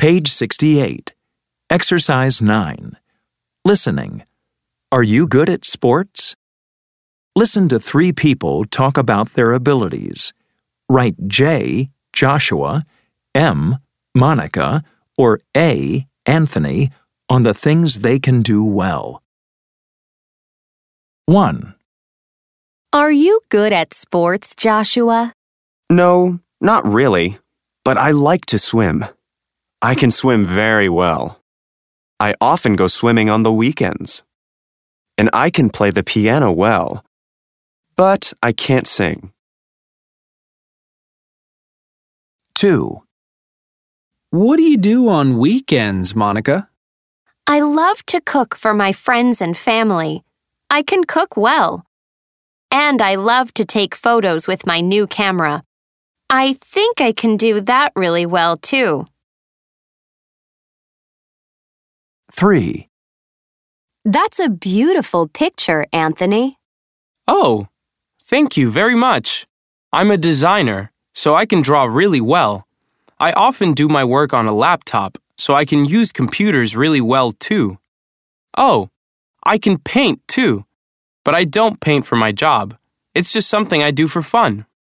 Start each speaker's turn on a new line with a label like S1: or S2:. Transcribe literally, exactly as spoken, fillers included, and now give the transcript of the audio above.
S1: Page sixty-eight. Exercise nine. Listening. Are you good at sports? Listen to three people talk about their abilities. Write J, Joshua, M, Monica, or A, Anthony, on the things they can do well. one.
S2: Are you good at sports, Joshua?
S3: No, not really, but I like to swim. I can swim very well. I often go swimming on the weekends. And I can play the piano well, but I can't sing.
S1: two.
S4: What do you do on weekends, Monica?
S2: I love to cook for my friends and family. I can cook well. And I love to take photos with my new camera. I think I can do that really well, too.
S1: three.
S2: That's a beautiful picture, Anthony.
S5: Oh, thank you very much. I'm a designer, so I can draw really well. I often do my work on a laptop, so I can use computers really well too. Oh, I can paint too, but I don't paint for my job. It's just something I do for fun.